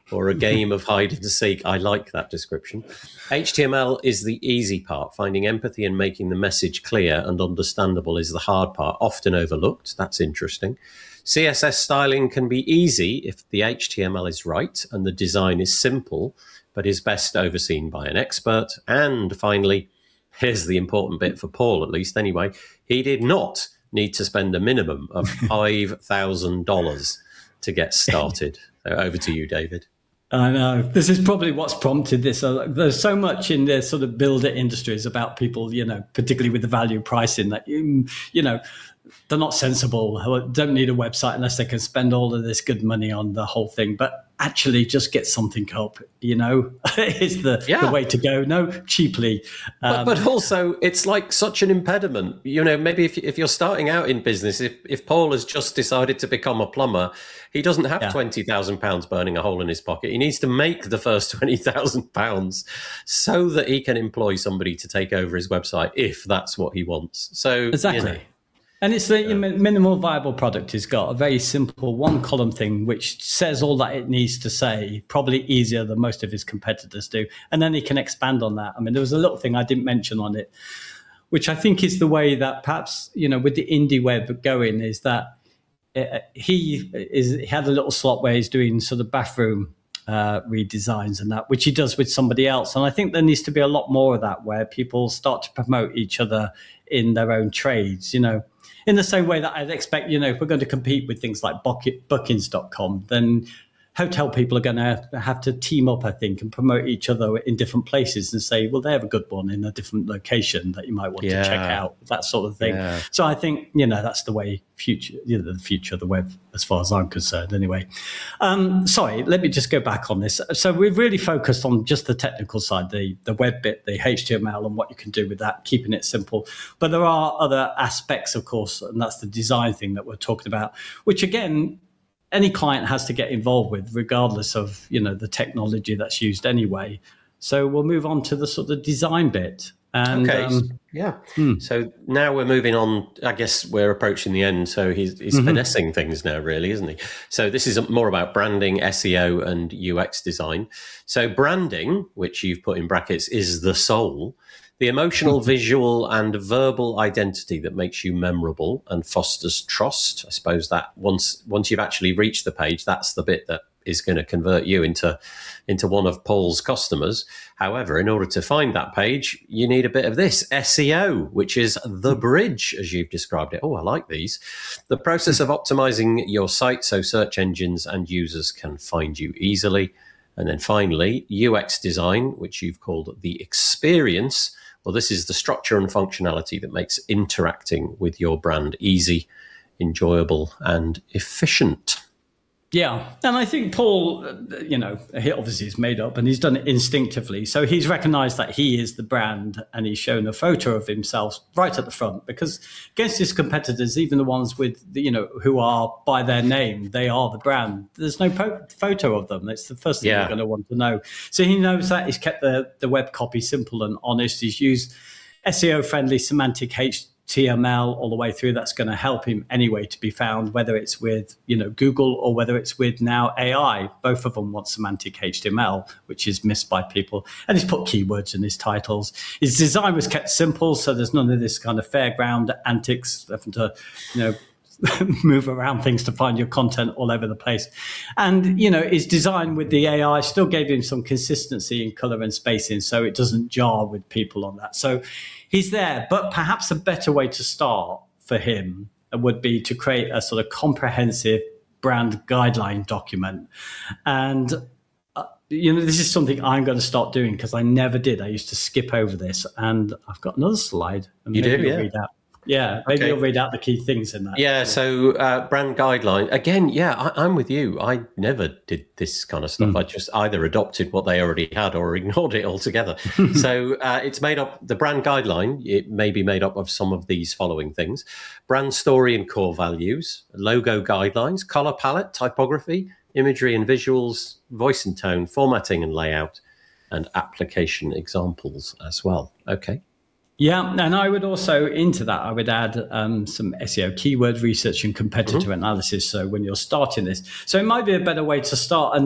or a game of hide and seek. I like that description. H T M L is the easy part. Finding empathy and making the message clear and understandable is the hard part, often overlooked. That's interesting. C S S styling can be easy if the H T M L is right and the design is simple, but is best overseen by an expert. And finally, here's the important bit for Paul, at least anyway. He did not need to spend a minimum of five thousand dollars to get started. So over to you, David. I know. This is probably what's prompted this. Uh, There's so much in the sort of builder industries about people, you know, particularly with the value pricing, that, you, you know, they're not sensible, don't need a website unless they can spend all of this good money on the whole thing. But actually just get something up, you know, is the, yeah. the way to go. No, cheaply. Um, but, but also it's like such an impediment. You know, maybe if, if you're starting out in business, if, if Paul has just decided to become a plumber, he doesn't have yeah. twenty thousand pounds burning a hole in his pocket. He needs to make the first twenty thousand pounds so that he can employ somebody to take over his website if that's what he wants. So exactly. You know, and it's the yeah. minimal viable product. Has got a very simple one column thing which says all that it needs to say, probably easier than most of his competitors do. And then he can expand on that. I mean, there was a little thing I didn't mention on it, which I think is the way that perhaps, you know, with the indie web going, is that uh, he is he had a little slot where he's doing sort of bathroom uh, redesigns and that, which he does with somebody else. And I think there needs to be a lot more of that, where people start to promote each other in their own trades, you know. In the same way that I'd expect, you know, if we're going to compete with things like bookings dot com, then hotel people are going to have to team up, I think, and promote each other in different places and say, well, they have a good one in a different location that you might want yeah. to check out, that sort of thing. Yeah. So I think, you know, that's the way future, you know, the future of the web, as far as I'm concerned, anyway. Um, sorry, let me just go back on this. So we've really focused on just the technical side, the, the web bit, the H T M L and what you can do with that, keeping it simple. But there are other aspects, of course, and that's the design thing that we're talking about, which again, any client has to get involved with, regardless of, you know, the technology that's used anyway. So we'll move on to the sort of design bit. And, okay. Um, yeah. Hmm. So now we're moving on. I guess we're approaching the end. So he's, he's mm-hmm. finessing things now, really, isn't he? So this is more about branding, S E O, and U X design. So branding, which you've put in brackets, is the soul. The emotional, visual, and verbal identity that makes you memorable and fosters trust. I suppose that once once you've actually reached the page, that's the bit that is going to convert you into, into one of Paul's customers. However, in order to find that page, you need a bit of this, S E O, which is the bridge, as you've described it. Oh, I like these. The process of optimizing your site so search engines and users can find you easily. And then finally, U X design, which you've called the experience. Well, this is the structure and functionality that makes interacting with your brand easy, enjoyable, and efficient. Yeah. And I think Paul, you know, he obviously is made up and he's done it instinctively. So he's recognized that he is the brand and he's shown a photo of himself right at the front, because against his competitors, even the ones with, you know, who are by their name, they are the brand. There's no po- photo of them. It's the first thing yeah. you're going to want to know. So he knows that. He's kept the, the web copy simple and honest. He's used S E O-friendly semantic H T M L all the way through. That's going to help him anyway to be found, whether it's with, you know, Google or whether it's with now A I. Both of them want semantic H T M L, which is missed by people. And he's put keywords in his titles. His design was kept simple, so there's none of this kind of fairground antics, having to, you know, move around things to find your content all over the place. And, you know, his design with the A I still gave him some consistency in color and spacing, so it doesn't jar with people on that. So he's there, but perhaps a better way to start for him would be to create a sort of comprehensive brand guideline document. And, uh, you know, this is something I'm going to start doing because I never did. I used to skip over this, and I've got another slide. And you maybe do, you'll yeah. read out. Yeah, maybe okay. you'll read out the key things in that. Yeah, so uh, brand guideline. Again, yeah, I, I'm with you. I never did this kind of stuff. Mm. I just either adopted what they already had or ignored it altogether. So uh, it's made up, the brand guideline, it may be made up of some of these following things. Brand story and core values, logo guidelines, color palette, typography, imagery and visuals, voice and tone, formatting and layout, and application examples as well. Okay. Yeah, and I would also, into that, I would add um, some S E O keyword research and competitor mm-hmm. analysis. So when you're starting this, so it might be a better way to start. And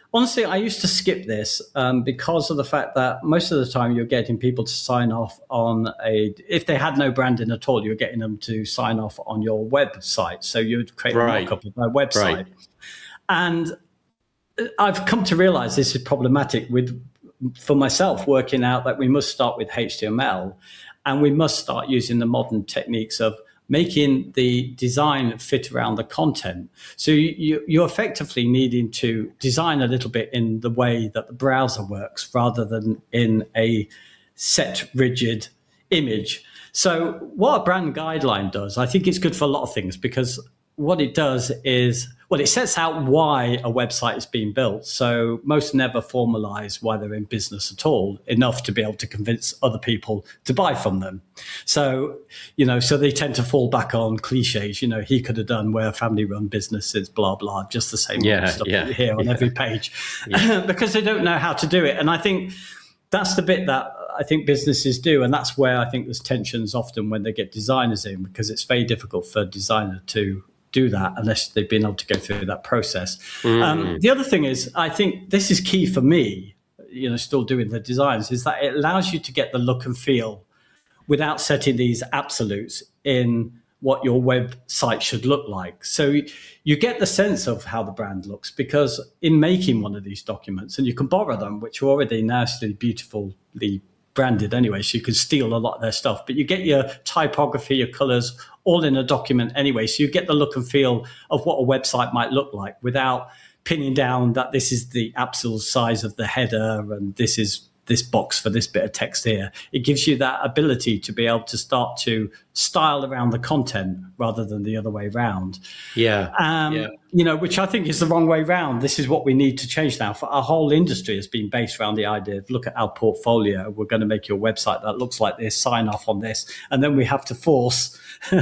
honestly, I used to skip this um, because of the fact that most of the time you're getting people to sign off on a, if they had no branding at all, you're getting them to sign off on your website. So you'd create right. a mock-up of their website. Right. And I've come to realize this is problematic with, for myself, working out that we must start with H T M L and we must start using the modern techniques of making the design fit around the content. So you, you're effectively needing to design a little bit in the way that the browser works rather than in a set, rigid image. So what a brand guideline does, I think it's good for a lot of things, because what it does is, well, it sets out why a website is being built. So most never formalize why they're in business at all, enough to be able to convince other people to buy from them. So, you know, so they tend to fall back on cliches. You know, he could have done where family-run businesses, blah, blah, just the same yeah, stuff yeah, here on yeah. every page, yeah. because they don't know how to do it. And I think that's the bit that I think businesses do. And that's where I think there's tensions often when they get designers in, because it's very difficult for a designer to do that unless they've been able to go through that process. Mm. Um, the other thing is, I think this is key for me, you know, still doing the designs, is that it allows you to get the look and feel without setting these absolutes in what your website should look like. So you get the sense of how the brand looks, because in making one of these documents, and you can borrow them, which are already nicely, beautifully branded anyway, so you can steal a lot of their stuff, but you get your typography, your colors, all in a document anyway. So you get the look and feel of what a website might look like without pinning down that this is the absolute size of the header and this is this box for this bit of text here. It gives you that ability to be able to start to style around the content rather than the other way around. Yeah. Um, yeah. You know, which I think is the wrong way round. This is what we need to change now. For our whole industry has been based around the idea of, look at our portfolio. We're going to make your website that looks like this, sign off on this. And then we have to force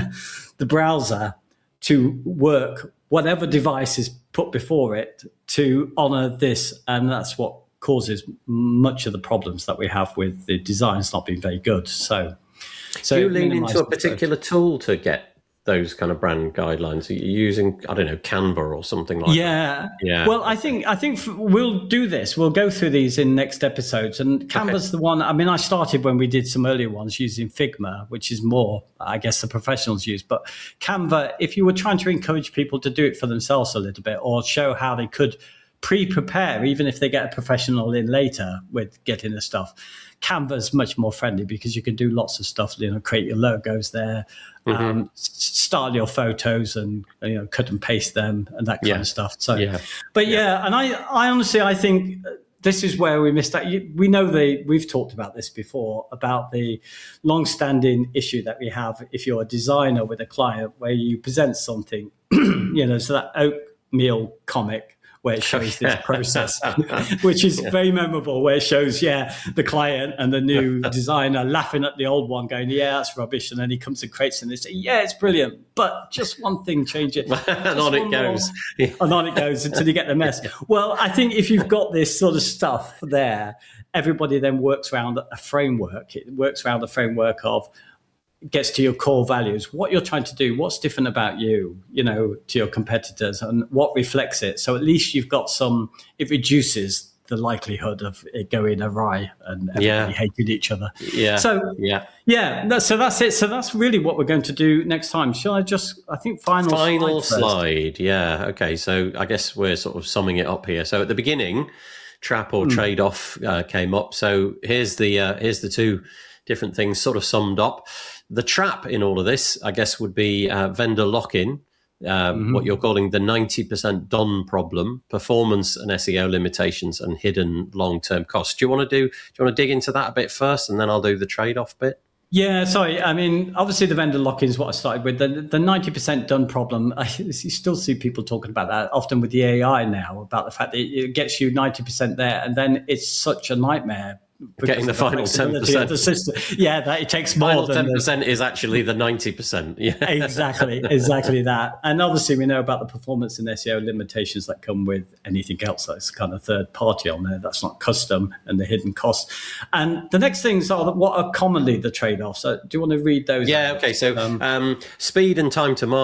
the browser to work whatever device is put before it to honor this. And that's what causes much of the problems that we have with the designs not being very good. So, so do you lean into a particular tool to get those kind of brand guidelines? Are you using, I don't know, Canva or something like yeah. that? Yeah. Well, I think I think we'll do this. We'll go through these in next episodes. And Canva's okay. the one. I mean, I started when we did some earlier ones using Figma, which is more, I guess, the professionals use. But Canva, if you were trying to encourage people to do it for themselves a little bit, or show how they could pre-prepare, even if they get a professional in later with getting the stuff, Canva's much more friendly because you can do lots of stuff, you know, create your logos there, mm-hmm. um, style your photos and, you know, cut and paste them and that kind yeah. of stuff. So, yeah. but yeah, yeah and I, I honestly, I think this is where we missed out. We know the, we've talked about this before, about the long-standing issue that we have if you're a designer with a client where you present something, you know, so that oatmeal comic, where it shows this process, which is yeah. very memorable, where it shows, yeah, the client and the new designer laughing at the old one going, yeah, that's rubbish. And then he comes and creates it and they say, yeah, it's brilliant, but just one thing, change it. and on it goes. Yeah. And on it goes until you get the mess. Well, I think if you've got this sort of stuff there, everybody then works around a framework. It works around a framework of, gets to your core values, what you're trying to do, what's different about you, you know, to your competitors, and what reflects it. So at least you've got some, it reduces the likelihood of it going awry and everybody yeah. hating each other. Yeah. So yeah, yeah. No, so that's it. So that's really what we're going to do next time. Shall I just, I think final, final slide. slide. Yeah. Okay. So I guess we're sort of summing it up here. So at the beginning, trap or mm. trade off uh, came up. So here's the, uh, here's the two different things sort of summed up. The trap in all of this, I guess, would be uh, vendor lock-in, um, mm-hmm. what you're calling the ninety percent done problem, performance and S E O limitations, and hidden long-term costs. Do you want to do? Do you want to dig into that a bit first, and then I'll do the trade-off bit? Yeah, sorry. I mean, obviously the vendor lock-in is what I started with. The, the ninety percent done problem, I, you still see people talking about that, often with the A I now, about the fact that it gets you ninety percent there, and then it's such a nightmare. Getting the final ten percent. The system. Yeah, that it takes more final than ten percent is actually the ninety percent. Yeah, exactly, exactly that. And obviously, we know about the performance and S E O limitations that come with anything else that's kind of third party on there. That's not custom, and the hidden costs. And the next things are what are commonly the trade offs. So do you want to read those? Yeah. out? Okay. So um, um, speed and time to market.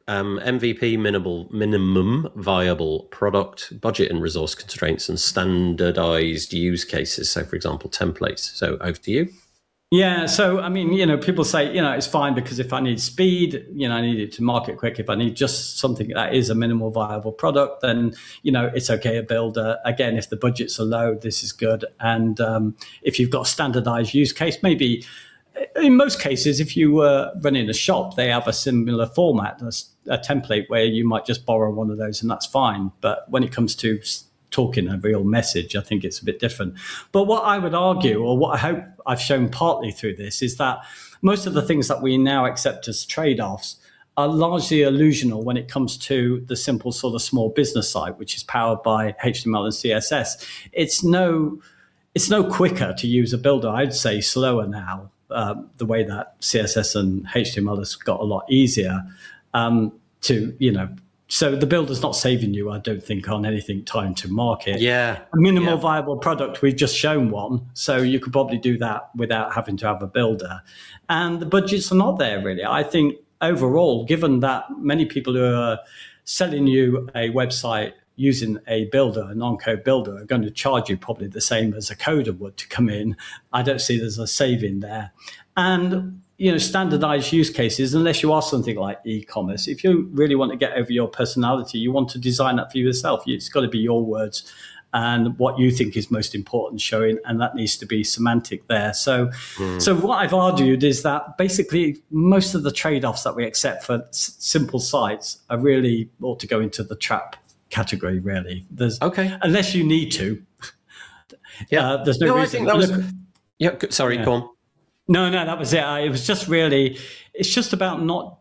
Um, M V P, minimal, minimum viable product, budget and resource constraints, and standardized use cases. So, for example, templates. So, over to you. Yeah, so I mean, you know, people say, you know, it's fine because if I need speed, you know, I need it to market quick. If I need just something that is a minimal viable product, then, you know, it's okay, a builder. Again, if the budgets are low, this is good. And um, if you've got a standardized use case, maybe in most cases, if you were running a shop, they have a similar format, a, a template where you might just borrow one of those and that's fine. But when it comes to talking a real message, I think it's a bit different. But what I would argue, or what I hope I've shown partly through this, is that most of the things that we now accept as trade-offs are largely illusional when it comes to the simple sort of small business site, which is powered by H T M L and C S S. It's no, it's no quicker to use a builder. I'd say slower now, um, the way that C S S and H T M L has got a lot easier um, to, you know, so the builder's not saving you, I don't think, on anything time to market. Yeah. A minimal yeah. viable product, we've just shown one. So you could probably do that without having to have a builder. And the budgets are not there, really. I think overall, given that many people who are selling you a website using a builder, a non-code builder, are going to charge you probably the same as a coder would to come in, I don't see there's a saving there. And you know, standardized use cases, unless you are something like e-commerce, if you really want to get over your personality, you want to design that for yourself. It's got to be your words and what you think is most important showing, and that needs to be semantic there. So, mm. so what I've argued is that basically most of the trade-offs that we accept for s- simple sites are really ought to go into the trap category, really. There's, okay. Unless you need to. Yeah. Uh, there's no, no reason. I think that was... Look, yeah, sorry, yeah. go on. No, no, that was it. It was just really, it's just about not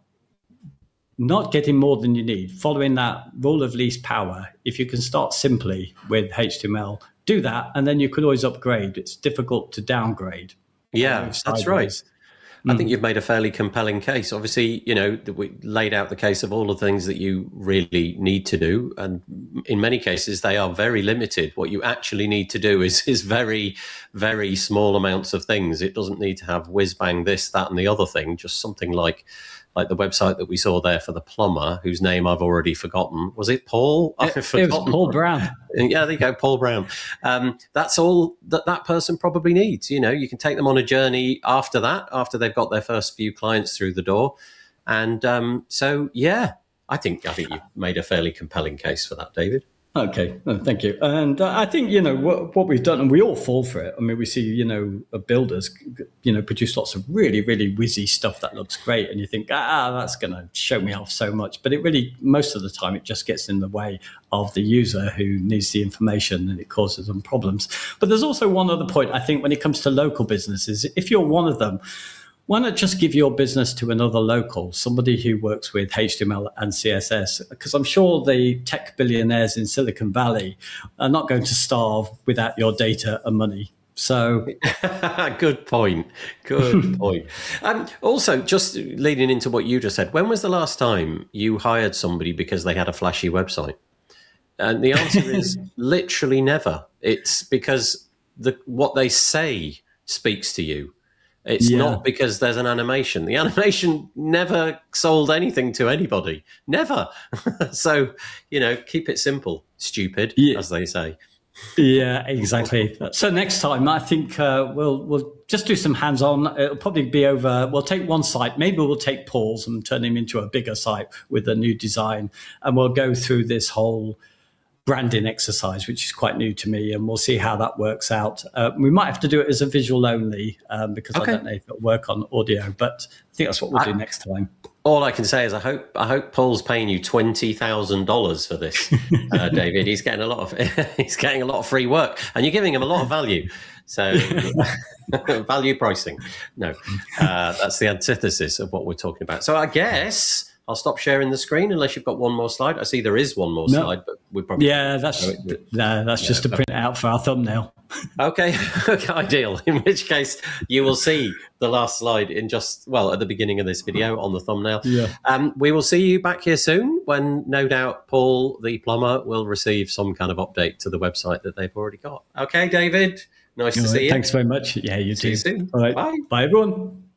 not getting more than you need, following that rule of least power. If you can start simply with H T M L, do that, and then you could always upgrade. It's difficult to downgrade. Yeah, that's right. I think you've made a fairly compelling case. Obviously, you know, we laid out the case of all the things that you really need to do. And in many cases, they are very limited. What you actually need to do is, is very, very small amounts of things. It doesn't need to have whiz bang this, that, and the other thing. Just something like like the website that we saw there for the plumber, whose name I've already forgotten. Was it Paul? It, I've forgotten. It was Paul Brown. Yeah, there you go, Paul Brown. Um, that's all that that person probably needs. You know, you can take them on a journey after that, after they've got their first few clients through the door. And um, so, yeah, I think I think you've made a fairly compelling case for that, David. Okay, oh, thank you. And uh, I think, you know, what, what we've done, and we all fall for it. I mean, we see, you know, builders, you know, produce lots of really, really whizzy stuff that looks great. And you think, ah, that's going to show me off so much. But it really, most of the time, it just gets in the way of the user who needs the information, and it causes them problems. But there's also one other point, I think, when it comes to local businesses. If you're one of them, why not just give your business to another local, somebody who works with H T M L and C S S? Because I'm sure the tech billionaires in Silicon Valley are not going to starve without your data and money. So, good point. Good point. Um, also, just leading into what you just said, when was the last time you hired somebody because they had a flashy website? And the answer is literally never. It's because the what they say speaks to you. It's yeah. not because there's an animation. The animation never sold anything to anybody. Never. So, you know, keep it simple, stupid, yeah. as they say. Yeah, exactly. So next time, I think uh, we'll we'll just do some hands-on. It'll probably be over. We'll take one site. Maybe we'll take Paul's and turn him into a bigger site with a new design. And we'll go through this whole branding exercise, which is quite new to me, and we'll see how that works out. Uh, we might have to do it as a visual only um, because okay. I don't know if it'll work on audio, but I think that's what we'll I, do next time. All I can say is I hope I hope Paul's paying you twenty thousand dollars for this, uh, David. He's getting a lot of he's getting a lot of free work, and you're giving him a lot of value. So value pricing, no, uh, that's the antithesis of what we're talking about. So I guess I'll stop sharing the screen unless you've got one more slide. I see there is one more no. slide, but we probably yeah, that's no, that's yeah, just to print it out for our thumbnail. Okay, okay, ideal. In which case, you will see the last slide in just well at the beginning of this video on the thumbnail. Yeah. Um, we will see you back here soon when no doubt Paul the plumber will receive some kind of update to the website that they've already got. Okay, David. Nice All to right, see you. Thanks very much. Yeah, you see too. You soon. All right. Bye. Bye, everyone.